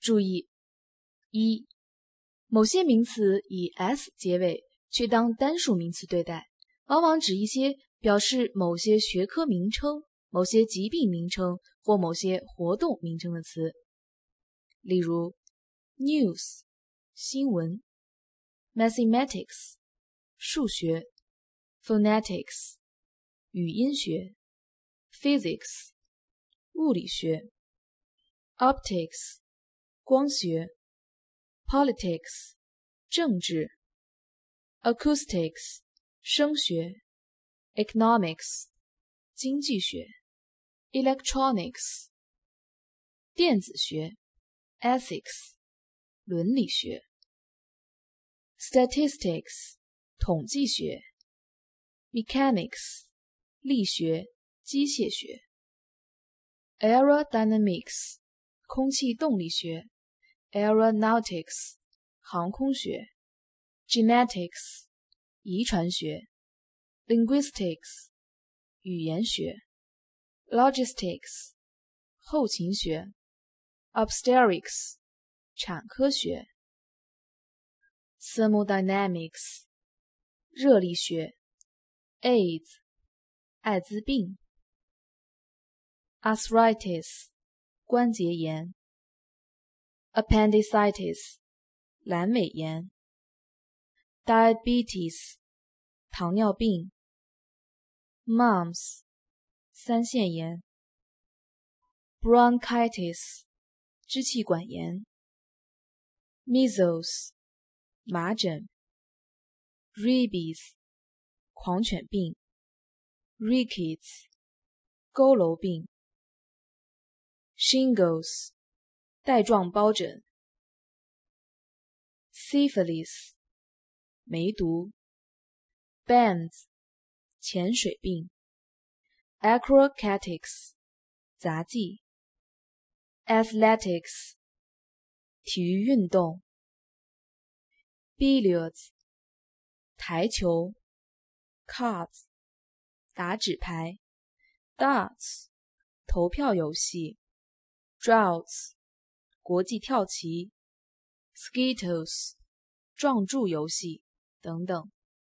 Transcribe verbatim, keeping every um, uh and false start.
注意：一、某些名词以 s 结尾，却当单数名词对待，往往指一些表示某些学科名称、某些疾病名称或某些活动名称的词。例如 news 新闻， mathematics 数学， phonetics 语音学， physics 物理学， optics 光学， politics 政治， acoustics 声学， economics 经济学， electronics 电子学， ethics 伦理学， statistics 统计学， mechanics 力学机械学， aerodynamics 空气动力学， aeronautics 航空学， genetics 遗传学， linguistics 语言学， logistics 后勤学， obstetrics 产科学， thermodynamics 热力学， AIDS 艾滋病， arthritis 关节炎， appendicitis 阑尾炎， diabetes 糖尿病， mumps 腮腺炎， bronchitis 支气管炎， measles 麻疹， rabies 狂犬病， rickets 佝偻病， shingles 带状疱疹， syphilis 梅毒， bends 潜水病， acrobatics 杂技， athletics 体育运动， billiards 台球， cards 打纸牌， darts 投票游戏， draughts 国际跳棋， skittles 撞柱游戏等等。